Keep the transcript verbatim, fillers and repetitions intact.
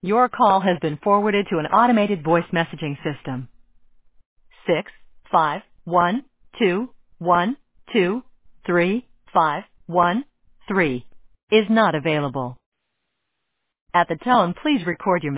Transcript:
Your call has been forwarded to an automated voice messaging system. Six five one two one two three five one three is not available. At the tone, please record your